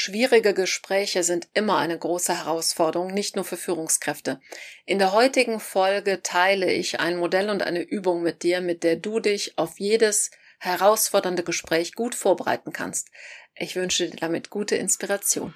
Schwierige Gespräche sind immer eine große Herausforderung, nicht nur für Führungskräfte. In der heutigen Folge teile ich ein Modell und eine Übung mit dir, mit der du dich auf jedes herausfordernde Gespräch gut vorbereiten kannst. Ich wünsche dir damit gute Inspiration.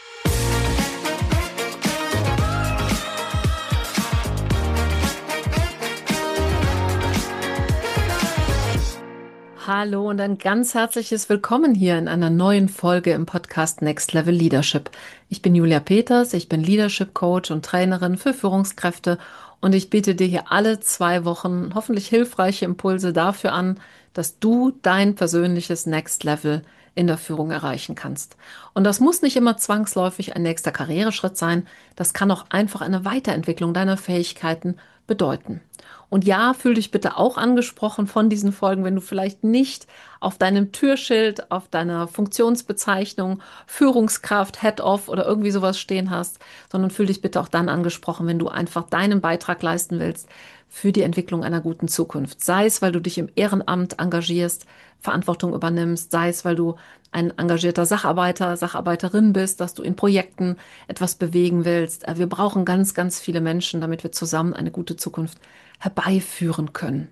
Hallo und ein ganz herzliches Willkommen hier in einer neuen Folge im Podcast Next Level Leadership. Ich bin Julia Peters, ich bin Leadership Coach und Trainerin für Führungskräfte und ich biete dir hier alle 2 Wochen hoffentlich hilfreiche Impulse dafür an, dass du dein persönliches Next Level in der Führung erreichen kannst. Und das muss nicht immer zwangsläufig ein nächster Karriereschritt sein, das kann auch einfach eine Weiterentwicklung deiner Fähigkeiten bedeuten. Und ja, fühl dich bitte auch angesprochen von diesen Folgen, wenn du vielleicht nicht auf deinem Türschild, auf deiner Funktionsbezeichnung Führungskraft, Head-Off oder irgendwie sowas stehen hast, sondern fühl dich bitte auch dann angesprochen, wenn du einfach deinen Beitrag leisten willst für die Entwicklung einer guten Zukunft. Sei es, weil du dich im Ehrenamt engagierst, Verantwortung übernimmst, sei es, weil du ein engagierter Sacharbeiter, Sacharbeiterin bist, dass du in Projekten etwas bewegen willst. Wir brauchen ganz, ganz viele Menschen, damit wir zusammen eine gute Zukunft herbeiführen können.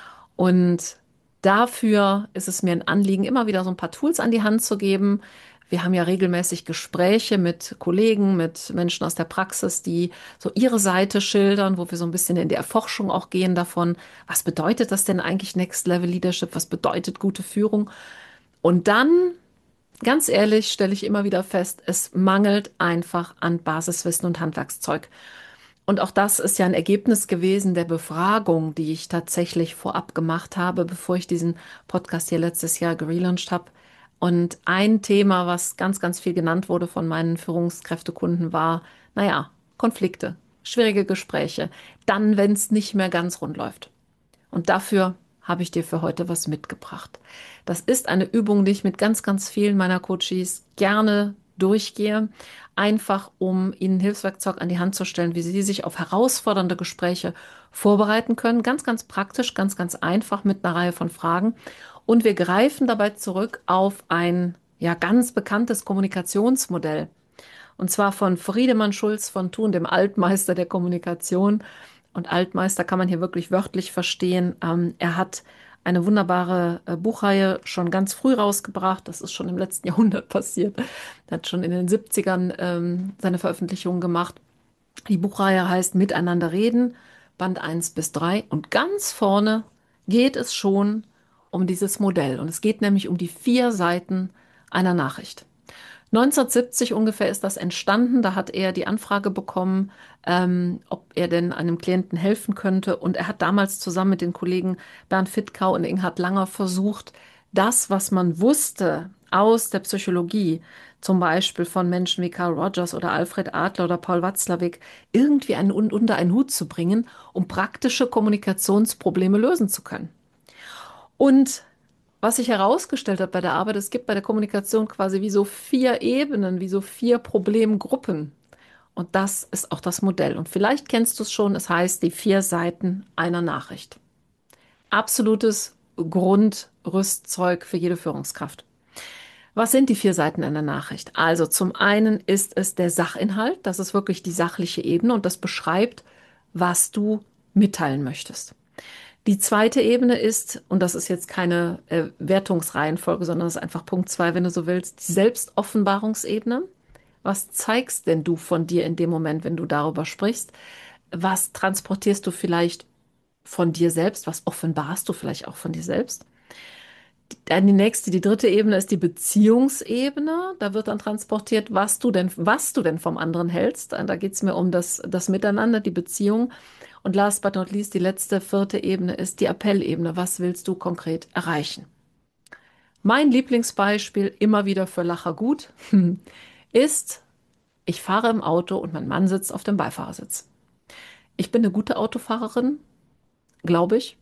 Und dafür ist es mir ein Anliegen, immer wieder so ein paar Tools an die Hand zu geben. Wir haben ja regelmäßig Gespräche mit Kollegen, mit Menschen aus der Praxis, die so ihre Seite schildern, wo wir so ein bisschen in die Erforschung auch gehen davon, was bedeutet das denn eigentlich Next Level Leadership, was bedeutet gute Führung? Und dann, ganz ehrlich, stelle ich immer wieder fest, es mangelt einfach an Basiswissen und Handwerkszeug. Und auch das ist ja ein Ergebnis gewesen der Befragung, die ich tatsächlich vorab gemacht habe, bevor ich diesen Podcast hier letztes Jahr gelauncht habe. Und ein Thema, was ganz, ganz viel genannt wurde von meinen Führungskräftekunden, war, Konflikte, schwierige Gespräche, dann, wenn es nicht mehr ganz rund läuft. Und dafür habe ich dir für heute was mitgebracht. Das ist eine Übung, die ich mit ganz, ganz vielen meiner Coaches gerne durchgehe, einfach um ihnen Hilfswerkzeug an die Hand zu stellen, wie sie sich auf herausfordernde Gespräche vorbereiten können. Ganz, ganz praktisch, ganz, ganz einfach mit einer Reihe von Fragen. Und wir greifen dabei zurück auf ein ganz bekanntes Kommunikationsmodell. Und zwar von Friedemann Schulz von Thun, dem Altmeister der Kommunikation. Und Altmeister kann man hier wirklich wörtlich verstehen. Er hat eine wunderbare Buchreihe schon ganz früh rausgebracht. Das ist schon im letzten Jahrhundert passiert. Er hat schon in den 70ern seine Veröffentlichungen gemacht. Die Buchreihe heißt Miteinander reden, Band 1 bis 3. Und ganz vorne geht es schon um dieses Modell. Und es geht nämlich um die 4 Seiten einer Nachricht. 1970 ungefähr ist das entstanden. Da hat er die Anfrage bekommen, ob er denn einem Klienten helfen könnte. Und er hat damals zusammen mit den Kollegen Bernd Fittkau und Inghard Langer versucht, das, was man wusste aus der Psychologie, zum Beispiel von Menschen wie Carl Rogers oder Alfred Adler oder Paul Watzlawick, irgendwie unter einen Hut zu bringen, um praktische Kommunikationsprobleme lösen zu können. Und was sich herausgestellt hat bei der Arbeit, es gibt bei der Kommunikation quasi wie so 4 Ebenen, wie so 4 Problemgruppen. Und das ist auch das Modell. Und vielleicht kennst du es schon, es heißt die 4 Seiten einer Nachricht. Absolutes Grundrüstzeug für jede Führungskraft. Was sind die 4 Seiten einer Nachricht? Also zum einen ist es der Sachinhalt, das ist wirklich die sachliche Ebene und das beschreibt, was du mitteilen möchtest. Die zweite Ebene ist, und das ist jetzt keine Wertungsreihenfolge, sondern das ist einfach Punkt 2, wenn du so willst, die Selbstoffenbarungsebene. Was zeigst denn du von dir in dem Moment, wenn du darüber sprichst? Was transportierst du vielleicht von dir selbst? Was offenbarst du vielleicht auch von dir selbst? Dann die dritte Ebene ist die Beziehungsebene. Da wird dann transportiert, was du denn vom anderen hältst. Da geht es mir um das Miteinander, die Beziehung. Und last but not least, die letzte, 4. Ebene ist die Appellebene. Was willst du konkret erreichen? Mein Lieblingsbeispiel, immer wieder für Lacher gut, ist, ich fahre im Auto und mein Mann sitzt auf dem Beifahrersitz. Ich bin eine gute Autofahrerin, glaube ich.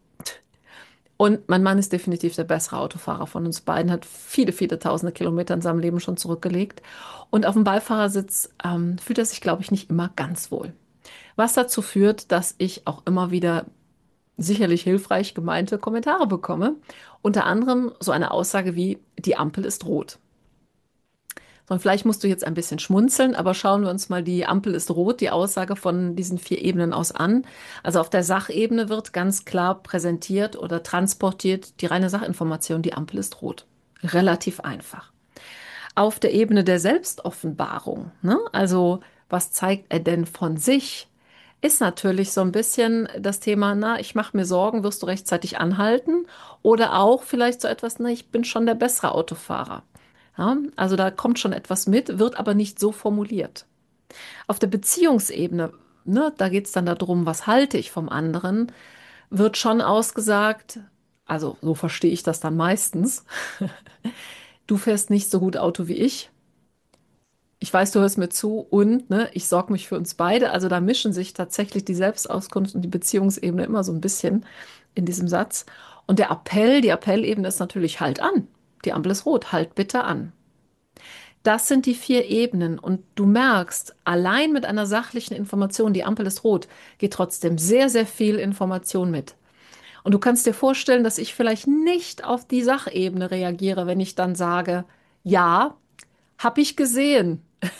Und mein Mann ist definitiv der bessere Autofahrer von uns beiden, hat viele, viele tausende Kilometer in seinem Leben schon zurückgelegt. Und auf dem Beifahrersitz fühlt er sich, glaube ich, nicht immer ganz wohl. Was dazu führt, dass ich auch immer wieder sicherlich hilfreich gemeinte Kommentare bekomme. Unter anderem so eine Aussage wie, die Ampel ist rot. sondern vielleicht musst du jetzt ein bisschen schmunzeln, aber schauen wir uns mal die Ampel ist rot, die Aussage von diesen 4 Ebenen aus an. Also auf der Sachebene wird ganz klar präsentiert oder transportiert die reine Sachinformation, die Ampel ist rot. Relativ einfach. Auf der Ebene der Selbstoffenbarung, ne? Also was zeigt er denn von sich, ist natürlich so ein bisschen das Thema, na, ich mache mir Sorgen, wirst du rechtzeitig anhalten? Oder auch vielleicht so etwas, na, ich bin schon der bessere Autofahrer. Ja, also da kommt schon etwas mit, wird aber nicht so formuliert. Auf der Beziehungsebene, ne, da geht es dann darum, was halte ich vom anderen, wird schon ausgesagt, also so verstehe ich das dann meistens, du fährst nicht so gut Auto wie ich. Ich weiß, du hörst mir zu und ne, ich sorge mich für uns beide. Also da mischen sich tatsächlich die Selbstauskunft und die Beziehungsebene immer so ein bisschen in diesem Satz. Und der Appell, die Appellebene ist natürlich halt an. Die Ampel ist rot, halt bitte an. Das sind die 4 Ebenen und du merkst, allein mit einer sachlichen Information, die Ampel ist rot, geht trotzdem sehr, sehr viel Information mit. Und du kannst dir vorstellen, dass ich vielleicht nicht auf die Sachebene reagiere, wenn ich dann sage, ja, habe ich gesehen.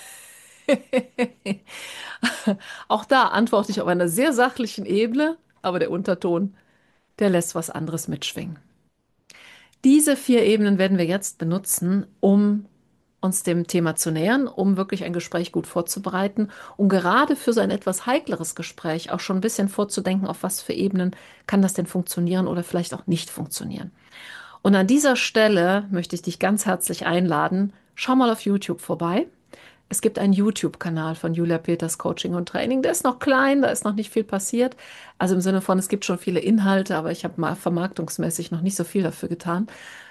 Auch da antworte ich auf einer sehr sachlichen Ebene, aber der Unterton, der lässt was anderes mitschwingen. Diese 4 Ebenen werden wir jetzt benutzen, um uns dem Thema zu nähern, um wirklich ein Gespräch gut vorzubereiten, um gerade für so ein etwas heikleres Gespräch auch schon ein bisschen vorzudenken, auf was für Ebenen kann das denn funktionieren oder vielleicht auch nicht funktionieren. Und an dieser Stelle möchte ich dich ganz herzlich einladen, schau mal auf YouTube vorbei. Es gibt einen YouTube-Kanal von Julia Peters Coaching und Training. Der ist noch klein, da ist noch nicht viel passiert. Also im Sinne von, es gibt schon viele Inhalte, aber ich habe mal vermarktungsmäßig noch nicht so viel dafür getan.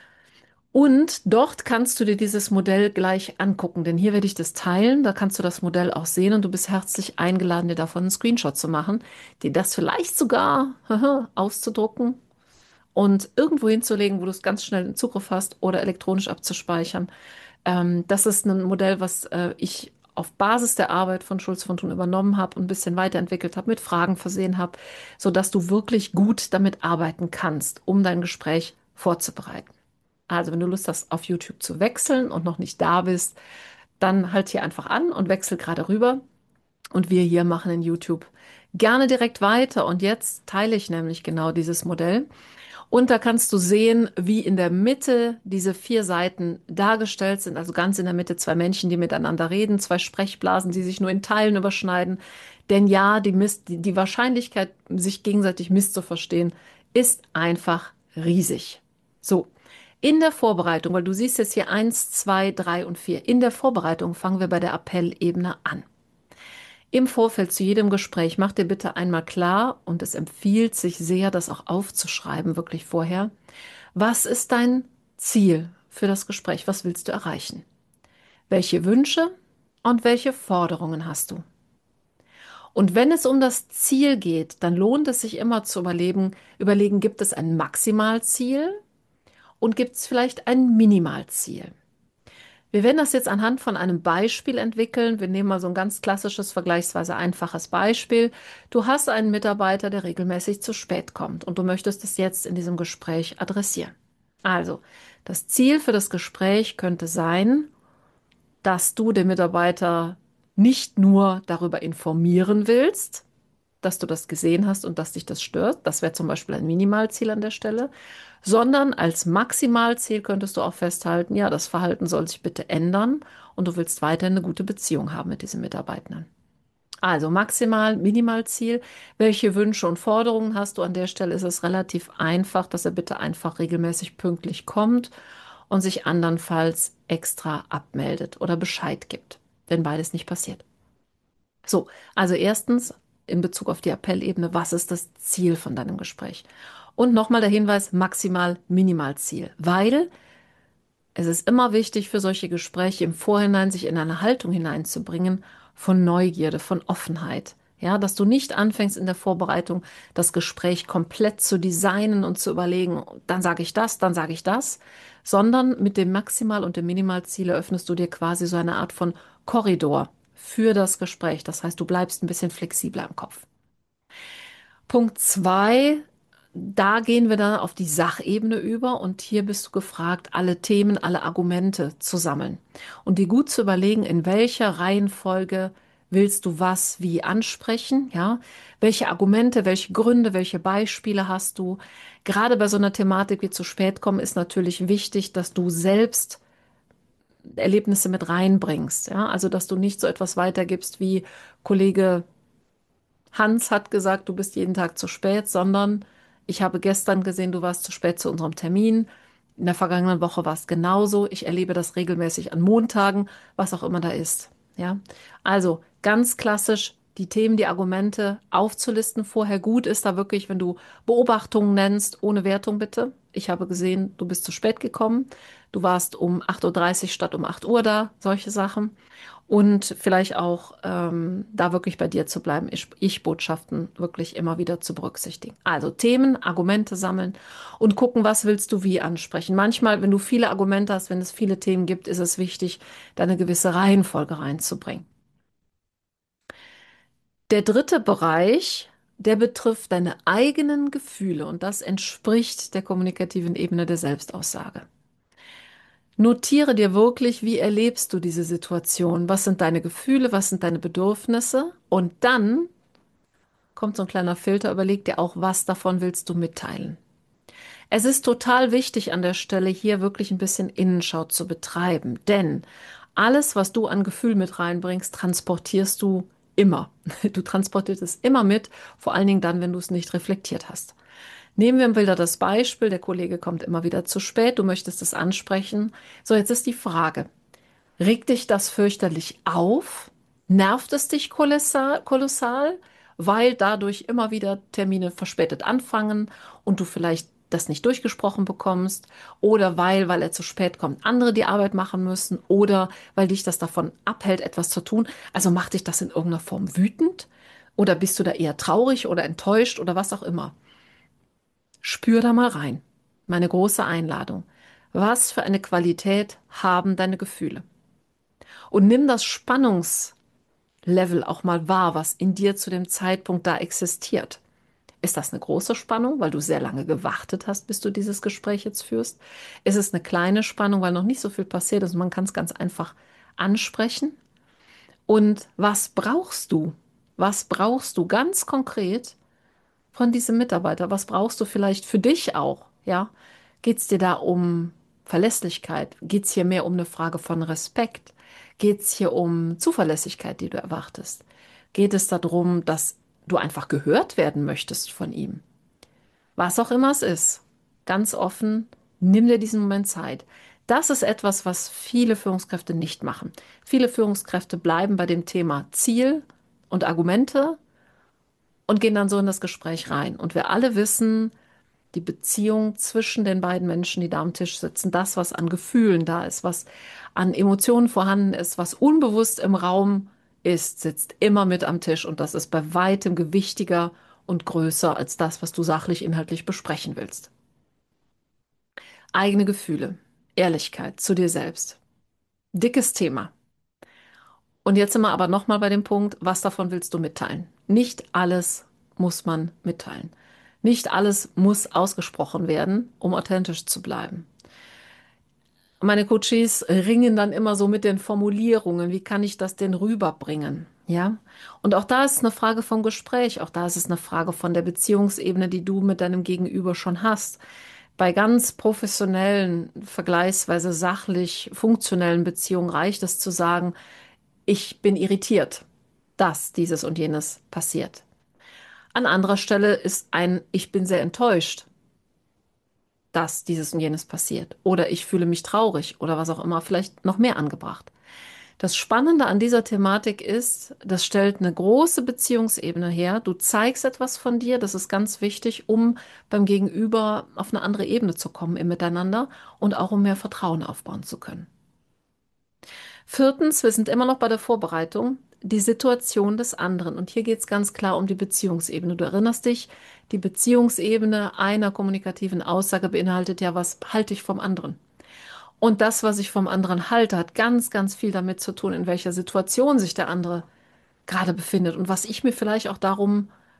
Und dort kannst du dir dieses Modell gleich angucken, denn hier werde ich das teilen. Da kannst du das Modell auch sehen und du bist herzlich eingeladen, dir davon einen Screenshot zu machen, dir das vielleicht sogar auszudrucken und irgendwo hinzulegen, wo du es ganz schnell in Zugriff hast oder elektronisch abzuspeichern. Das ist ein Modell, was ich auf Basis der Arbeit von Schulz von Thun übernommen habe und ein bisschen weiterentwickelt habe, mit Fragen versehen habe, sodass du wirklich gut damit arbeiten kannst, um dein Gespräch vorzubereiten. Also, wenn du Lust hast, auf YouTube zu wechseln und noch nicht da bist, dann halt hier einfach an und wechsel gerade rüber. Und wir hier machen in YouTube gerne direkt weiter. Und jetzt teile ich nämlich genau dieses Modell. Und da kannst du sehen, wie in der Mitte diese 4 Seiten dargestellt sind. Also ganz in der Mitte 2 Männchen, die miteinander reden, 2 Sprechblasen, die sich nur in Teilen überschneiden. Denn ja, die Wahrscheinlichkeit, sich gegenseitig misszuverstehen, ist einfach riesig. So, in der Vorbereitung, weil du siehst jetzt hier 1, 2, 3 und 4. In der Vorbereitung fangen wir bei der Appellebene an. Im Vorfeld zu jedem Gespräch mach dir bitte einmal klar, und es empfiehlt sich sehr, das auch aufzuschreiben, wirklich vorher. Was ist dein Ziel für das Gespräch? Was willst du erreichen? Welche Wünsche und welche Forderungen hast du? Und wenn es um das Ziel geht, dann lohnt es sich immer zu überlegen, gibt es ein Maximalziel und gibt es vielleicht ein Minimalziel? Wir werden das jetzt anhand von einem Beispiel entwickeln. Wir nehmen mal so ein ganz klassisches, vergleichsweise einfaches Beispiel. Du hast einen Mitarbeiter, der regelmäßig zu spät kommt und du möchtest es jetzt in diesem Gespräch adressieren. Also, das Ziel für das Gespräch könnte sein, dass du den Mitarbeiter nicht nur darüber informieren willst, dass du das gesehen hast und dass dich das stört. Das wäre zum Beispiel ein Minimalziel an der Stelle. Sondern als Maximalziel könntest du auch festhalten, ja, das Verhalten soll sich bitte ändern und du willst weiterhin eine gute Beziehung haben mit diesen Mitarbeitenden. Also maximal, Minimalziel. Welche Wünsche und Forderungen hast du? An der Stelle ist es relativ einfach, dass er bitte einfach regelmäßig pünktlich kommt und sich andernfalls extra abmeldet oder Bescheid gibt, wenn beides nicht passiert. So, also erstens in Bezug auf die Appellebene, was ist das Ziel von deinem Gespräch? Und nochmal der Hinweis, maximal, minimal Ziel, weil es ist immer wichtig für solche Gespräche im Vorhinein sich in eine Haltung hineinzubringen von Neugierde, von Offenheit. Ja, dass du nicht anfängst in der Vorbereitung das Gespräch komplett zu designen und zu überlegen, dann sage ich das, sondern mit dem Maximal- und dem Minimalziel eröffnest du dir quasi so eine Art von Korridor für das Gespräch. Das heißt, du bleibst ein bisschen flexibler im Kopf. Punkt 2: Da gehen wir dann auf die Sachebene über und hier bist du gefragt, alle Themen, alle Argumente zu sammeln und dir gut zu überlegen, in welcher Reihenfolge willst du was wie ansprechen, ja? Welche Argumente, welche Gründe, welche Beispiele hast du? Gerade bei so einer Thematik wie zu spät kommen ist natürlich wichtig, dass du selbst Erlebnisse mit reinbringst, ja? Also, dass du nicht so etwas weitergibst wie Kollege Hans hat gesagt, du bist jeden Tag zu spät, sondern ich habe gestern gesehen, du warst zu spät zu unserem Termin. In der vergangenen Woche war es genauso. Ich erlebe das regelmäßig an Montagen, was auch immer da ist. Ja, also ganz klassisch die Themen, die Argumente aufzulisten vorher. Gut ist da wirklich, wenn du Beobachtungen nennst, ohne Wertung bitte. Ich habe gesehen, du bist zu spät gekommen. Du warst um 8:30 Uhr statt um 8 Uhr da, solche Sachen. Und vielleicht auch da wirklich bei dir zu bleiben, Ich-Botschaften wirklich immer wieder zu berücksichtigen. Also Themen, Argumente sammeln und gucken, was willst du wie ansprechen. Manchmal, wenn du viele Argumente hast, wenn es viele Themen gibt, ist es wichtig, da eine gewisse Reihenfolge reinzubringen. Der dritte Bereich, der betrifft deine eigenen Gefühle und das entspricht der kommunikativen Ebene der Selbstaussage. Notiere dir wirklich, wie erlebst du diese Situation? Was sind deine Gefühle? Was sind deine Bedürfnisse? Und dann kommt so ein kleiner Filter, überleg dir auch, was davon willst du mitteilen. Es ist total wichtig an der Stelle hier wirklich ein bisschen Innenschau zu betreiben, denn alles, was du an Gefühl mit reinbringst, transportierst du immer. Du transportierst es immer mit, vor allen Dingen dann, wenn du es nicht reflektiert hast. Nehmen wir wieder das Beispiel, der Kollege kommt immer wieder zu spät, du möchtest es ansprechen. So, jetzt ist die Frage, regt dich das fürchterlich auf? Nervt es dich kolossal, weil dadurch immer wieder Termine verspätet anfangen und du vielleicht das nicht durchgesprochen bekommst oder weil er zu spät kommt, andere die Arbeit machen müssen oder weil dich das davon abhält, etwas zu tun. Also macht dich das in irgendeiner Form wütend oder bist du da eher traurig oder enttäuscht oder was auch immer. Spür da mal rein. Meine große Einladung. Was für eine Qualität haben deine Gefühle? Und nimm das Spannungslevel auch mal wahr, was in dir zu dem Zeitpunkt da existiert. Ist das eine große Spannung, weil du sehr lange gewartet hast, bis du dieses Gespräch jetzt führst? Ist es eine kleine Spannung, weil noch nicht so viel passiert ist und man kann es ganz einfach ansprechen? Und was brauchst du? Was brauchst du ganz konkret von diesem Mitarbeiter? Was brauchst du vielleicht für dich auch? Ja? Geht es dir da um Verlässlichkeit? Geht es hier mehr um eine Frage von Respekt? Geht es hier um Zuverlässigkeit, die du erwartest? Geht es darum, dass du einfach gehört werden möchtest von ihm? Was auch immer es ist, ganz offen, nimm dir diesen Moment Zeit. Das ist etwas, was viele Führungskräfte nicht machen. Viele Führungskräfte bleiben bei dem Thema Ziel und Argumente und gehen dann so in das Gespräch rein. Und wir alle wissen, die Beziehung zwischen den beiden Menschen, die da am Tisch sitzen, das, was an Gefühlen da ist, was an Emotionen vorhanden ist, was unbewusst im Raum ist, sitzt immer mit am Tisch. Und das ist bei weitem gewichtiger und größer als das, was du sachlich inhaltlich besprechen willst. Eigene Gefühle, Ehrlichkeit zu dir selbst. Dickes Thema. Und jetzt sind wir aber nochmal bei dem Punkt, was davon willst du mitteilen? Nicht alles muss man mitteilen. Nicht alles muss ausgesprochen werden, um authentisch zu bleiben. Meine Coaches ringen dann immer so mit den Formulierungen. Wie kann ich das denn rüberbringen? Ja. Und auch da ist es eine Frage vom Gespräch. Auch da ist es eine Frage von der Beziehungsebene, die du mit deinem Gegenüber schon hast. Bei ganz professionellen, vergleichsweise sachlich funktionellen Beziehungen reicht es zu sagen, ich bin irritiert, dass dieses und jenes passiert. An anderer Stelle ist ein ich bin sehr enttäuscht, dass dieses und jenes passiert. Oder ich fühle mich traurig oder was auch immer, vielleicht noch mehr angebracht. Das Spannende an dieser Thematik ist, das stellt eine große Beziehungsebene her. Du zeigst etwas von dir, das ist ganz wichtig, um beim Gegenüber auf eine andere Ebene zu kommen im Miteinander und auch um mehr Vertrauen aufbauen zu können. Viertens, wir sind immer noch bei der Vorbereitung, die Situation des anderen. Und hier geht es ganz klar um die Beziehungsebene. Du erinnerst dich, die Beziehungsebene einer kommunikativen Aussage beinhaltet ja, was halte ich vom anderen? Und das, was ich vom anderen halte, hat ganz, ganz viel damit zu tun, in welcher Situation sich der andere gerade befindet und was ich mir vielleicht auch darum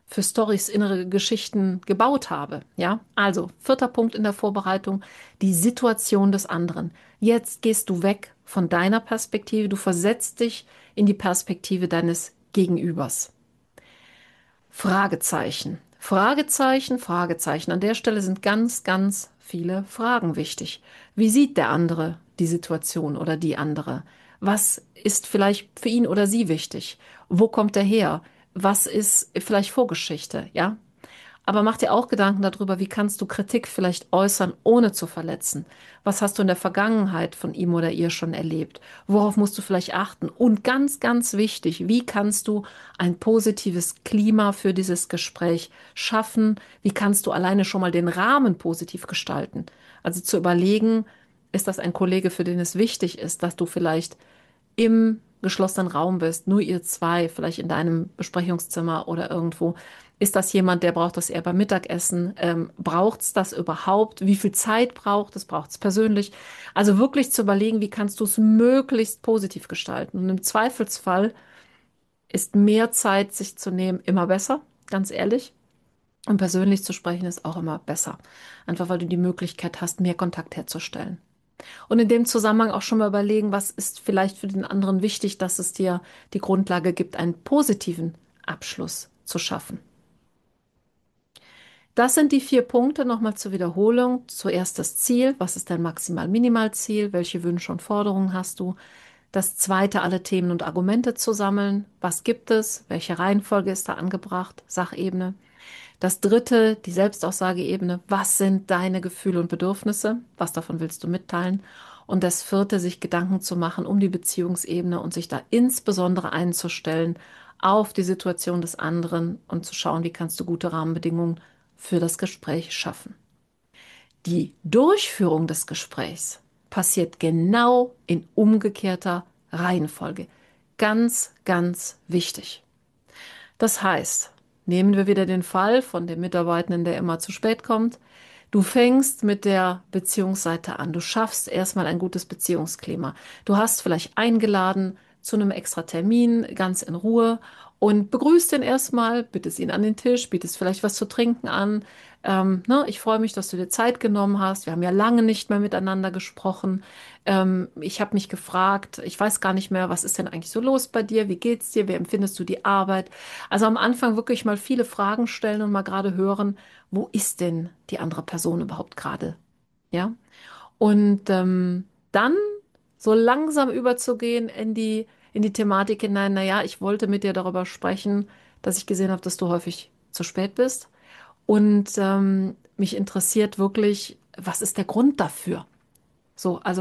für Storys, innere Geschichten gebaut habe. Ja, also vierter Punkt in der Vorbereitung, die Situation des anderen. Jetzt gehst du weg von deiner Perspektive, du versetzt dich in die Perspektive deines Gegenübers. Fragezeichen. Fragezeichen, Fragezeichen. An der Stelle sind ganz, ganz viele Fragen wichtig. Wie sieht der andere die Situation oder die andere? Was ist vielleicht für ihn oder sie wichtig? Wo kommt er her? Was ist vielleicht Vorgeschichte? Ja, aber mach dir auch Gedanken darüber, wie kannst du Kritik vielleicht äußern, ohne zu verletzen? Was hast du in der Vergangenheit von ihm oder ihr schon erlebt? Worauf musst du vielleicht achten? Und ganz, ganz wichtig, wie kannst du ein positives Klima für dieses Gespräch schaffen? Wie kannst du alleine schon mal den Rahmen positiv gestalten? Also zu überlegen, ist das ein Kollege, für den es wichtig ist, dass du vielleicht im geschlossenen Raum bist, nur ihr zwei, vielleicht in deinem Besprechungszimmer oder irgendwo. Ist das jemand, der braucht das eher beim Mittagessen? Braucht es das überhaupt? Wie viel Zeit braucht es? Braucht es persönlich? Also wirklich zu überlegen, wie kannst du es möglichst positiv gestalten? Und im Zweifelsfall ist mehr Zeit sich zu nehmen immer besser, ganz ehrlich. Und persönlich zu sprechen ist auch immer besser. Einfach weil du die Möglichkeit hast, mehr Kontakt herzustellen. Und in dem Zusammenhang auch schon mal überlegen, was ist vielleicht für den anderen wichtig, dass es dir die Grundlage gibt, einen positiven Abschluss zu schaffen. Das sind die 4 Punkte nochmal zur Wiederholung. Zuerst das Ziel. Was ist dein Maximal-Minimal-Ziel? Welche Wünsche und Forderungen hast du? Das zweite, alle Themen und Argumente zu sammeln. Was gibt es? Welche Reihenfolge ist da angebracht? Sachebene. Das dritte, die Selbstaussageebene. Was sind deine Gefühle und Bedürfnisse? Was davon willst du mitteilen? Und das vierte, sich Gedanken zu machen um die Beziehungsebene und sich da insbesondere einzustellen auf die Situation des anderen und zu schauen, wie kannst du gute Rahmenbedingungen für das Gespräch schaffen. Die Durchführung des Gesprächs passiert genau in umgekehrter Reihenfolge. Ganz, ganz wichtig. Das heißt, nehmen wir wieder den Fall von dem Mitarbeitenden, der immer zu spät kommt. Du fängst mit der Beziehungsseite an. Du schaffst erstmal ein gutes Beziehungsklima. Du hast vielleicht eingeladen zu einem extra Termin, ganz in Ruhe und begrüßt ihn erstmal, bittest ihn an den Tisch, bietest vielleicht was zu trinken an. Ne, ich freue mich, dass du dir Zeit genommen hast. Wir haben ja lange nicht mehr miteinander gesprochen. Ich habe mich gefragt, ich weiß gar nicht mehr, was ist denn eigentlich so los bei dir? Wie geht's dir? Wie empfindest du die Arbeit? Also am Anfang wirklich mal viele Fragen stellen und mal gerade hören, wo ist denn die andere Person überhaupt gerade? Ja. Und dann so langsam überzugehen in die Thematik hinein, naja, ich wollte mit dir darüber sprechen, dass ich gesehen habe, dass du häufig zu spät bist. Und mich interessiert wirklich, was ist der Grund dafür? So, also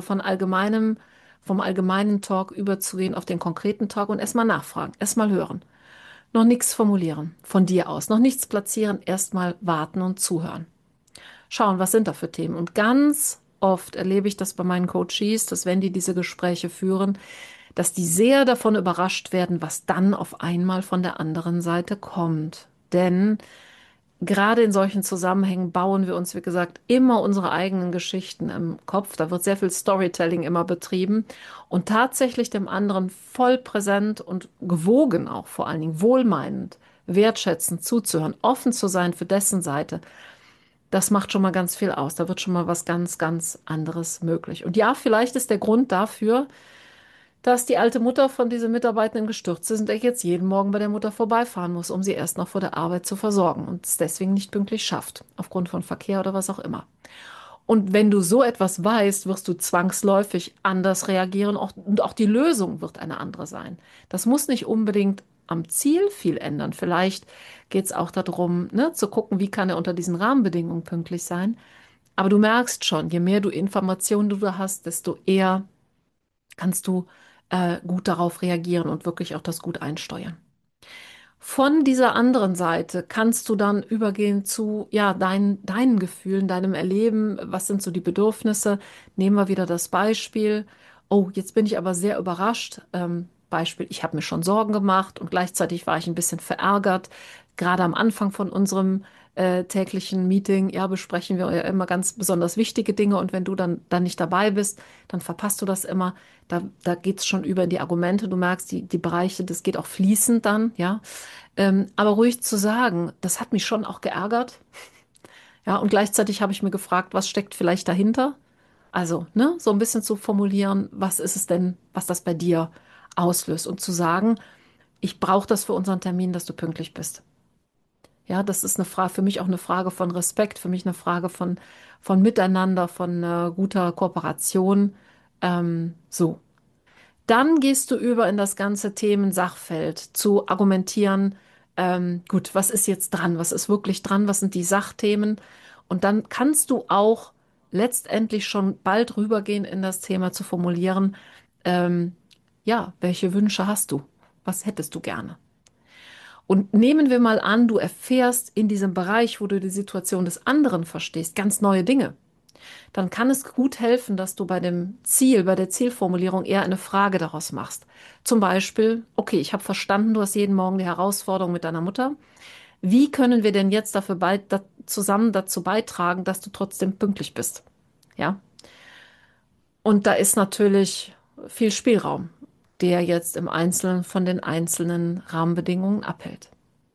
vom allgemeinen Talk überzugehen auf den konkreten Talk und erstmal nachfragen, erstmal hören. Noch nichts formulieren von dir aus, noch nichts platzieren, erstmal warten und zuhören. Schauen, was sind da für Themen? Und ganz oft erlebe ich das bei meinen Coaches, dass wenn die diese Gespräche führen, dass die sehr davon überrascht werden, was dann auf einmal von der anderen Seite kommt. Denn gerade in solchen Zusammenhängen bauen wir uns, wie gesagt, immer unsere eigenen Geschichten im Kopf. Da wird sehr viel Storytelling immer betrieben und tatsächlich dem anderen voll präsent und gewogen auch vor allen Dingen wohlmeinend, wertschätzend zuzuhören, offen zu sein für dessen Seite. Das macht schon mal ganz viel aus. Da wird schon mal was ganz, ganz anderes möglich. Und ja, vielleicht ist der Grund dafür, dass die alte Mutter von diesem Mitarbeitenden gestürzt ist und er jetzt jeden Morgen bei der Mutter vorbeifahren muss, um sie erst noch vor der Arbeit zu versorgen und es deswegen nicht pünktlich schafft, aufgrund von Verkehr oder was auch immer. Und wenn du so etwas weißt, wirst du zwangsläufig anders reagieren und auch die Lösung wird eine andere sein. Das muss nicht unbedingt am Ziel viel ändern. Vielleicht geht es auch darum, ne, zu gucken, wie kann er unter diesen Rahmenbedingungen pünktlich sein. Aber du merkst schon, je mehr du Informationen du hast, desto eher kannst du gut darauf reagieren und wirklich auch das gut einsteuern. Von dieser anderen Seite kannst du dann übergehen zu ja, deinen Gefühlen, deinem Erleben. Was sind so die Bedürfnisse? Nehmen wir wieder das Beispiel. Oh, jetzt bin ich aber sehr überrascht. Beispiel, ich habe mir schon Sorgen gemacht und gleichzeitig war ich ein bisschen verärgert, gerade am Anfang von unserem täglichen Meeting, ja, besprechen wir ja immer ganz besonders wichtige Dinge und wenn du dann nicht dabei bist, dann verpasst du das immer. Da geht es schon über in die Argumente. Du merkst, die Bereiche, das geht auch fließend dann, ja. Aber ruhig zu sagen, das hat mich schon auch geärgert. Ja, und gleichzeitig habe ich mir gefragt, was steckt vielleicht dahinter? Also, ne, so ein bisschen zu formulieren, was ist es denn, was das bei dir auslöst und zu sagen, ich brauche das für unseren Termin, dass du pünktlich bist. Ja, das ist eine Frage, für mich auch eine Frage von Respekt, für mich eine Frage von Miteinander, von guter Kooperation. So. Dann gehst du über in das ganze Themen-Sachfeld zu argumentieren, gut, was ist jetzt dran? Was ist wirklich dran? Was sind die Sachthemen? Und dann kannst du auch letztendlich schon bald rübergehen in das Thema zu formulieren, ähm, ja, welche Wünsche hast du? Was hättest du gerne? Und nehmen wir mal an, du erfährst in diesem Bereich, wo du die Situation des anderen verstehst, ganz neue Dinge. Dann kann es gut helfen, dass du bei dem Ziel, bei der Zielformulierung eher eine Frage daraus machst. Zum Beispiel, okay, ich habe verstanden, du hast jeden Morgen die Herausforderung mit deiner Mutter. Wie können wir denn jetzt zusammen dazu beitragen, dass du trotzdem pünktlich bist? Ja. Und da ist natürlich viel Spielraum, der jetzt im Einzelnen von den einzelnen Rahmenbedingungen abhält.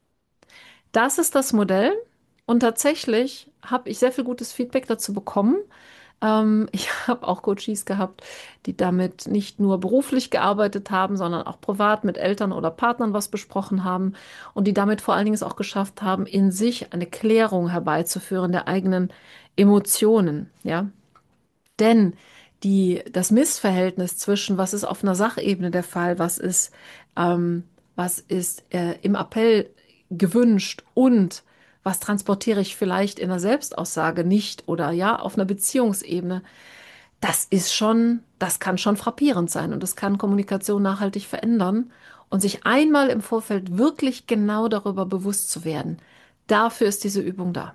Das ist das Modell und tatsächlich habe ich sehr viel gutes Feedback dazu bekommen. Ich habe auch Coaches gehabt, die damit nicht nur beruflich gearbeitet haben, sondern auch privat mit Eltern oder Partnern was besprochen haben und die damit vor allen Dingen es auch geschafft haben, in sich eine Klärung herbeizuführen der eigenen Emotionen, ja. Denn das Missverhältnis zwischen, was ist auf einer Sachebene der Fall, ähm, was ist im Appell gewünscht und was transportiere ich vielleicht in der Selbstaussage nicht oder ja, auf einer Beziehungsebene, das kann schon frappierend sein und das kann Kommunikation nachhaltig verändern und sich einmal im Vorfeld wirklich genau darüber bewusst zu werden. Dafür ist diese Übung da.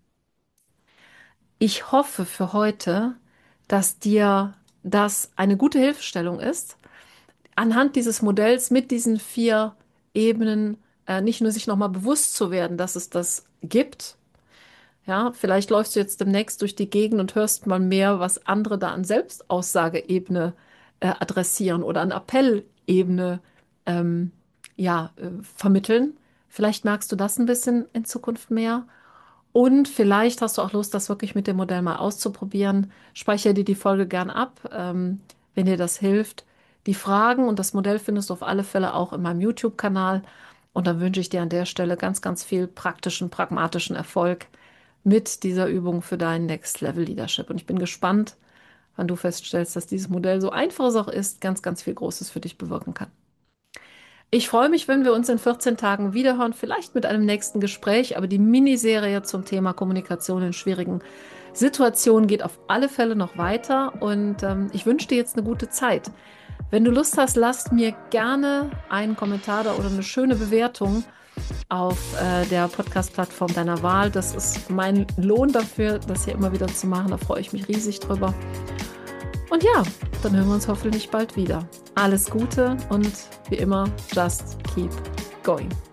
Ich hoffe für heute, dass dir das eine gute Hilfestellung ist, anhand dieses Modells mit diesen 4 Ebenen nicht nur sich nochmal bewusst zu werden, dass es das gibt. Ja, vielleicht läufst du jetzt demnächst durch die Gegend und hörst mal mehr, was andere da an Selbstaussageebene adressieren oder an Appellebene ähm, ja, vermitteln. Vielleicht merkst du das ein bisschen in Zukunft mehr. Und vielleicht hast du auch Lust, das wirklich mit dem Modell mal auszuprobieren. Speichere dir die Folge gern ab, wenn dir das hilft. Die Fragen und das Modell findest du auf alle Fälle auch in meinem YouTube-Kanal. Und dann wünsche ich dir an der Stelle ganz, ganz viel praktischen, pragmatischen Erfolg mit dieser Übung für dein Next Level Leadership. Und ich bin gespannt, wann du feststellst, dass dieses Modell so einfach es auch ist, ganz, ganz viel Großes für dich bewirken kann. Ich freue mich, wenn wir uns in 14 Tagen wiederhören, vielleicht mit einem nächsten Gespräch, aber die Miniserie zum Thema Kommunikation in schwierigen Situationen geht auf alle Fälle noch weiter und ich wünsche dir jetzt eine gute Zeit. Wenn du Lust hast, lass mir gerne einen Kommentar da oder eine schöne Bewertung auf der Podcast-Plattform deiner Wahl. Das ist mein Lohn dafür, das hier immer wieder zu machen. Da freue ich mich riesig drüber. Und ja, dann hören wir uns hoffentlich bald wieder. Alles Gute und wie immer, just keep going.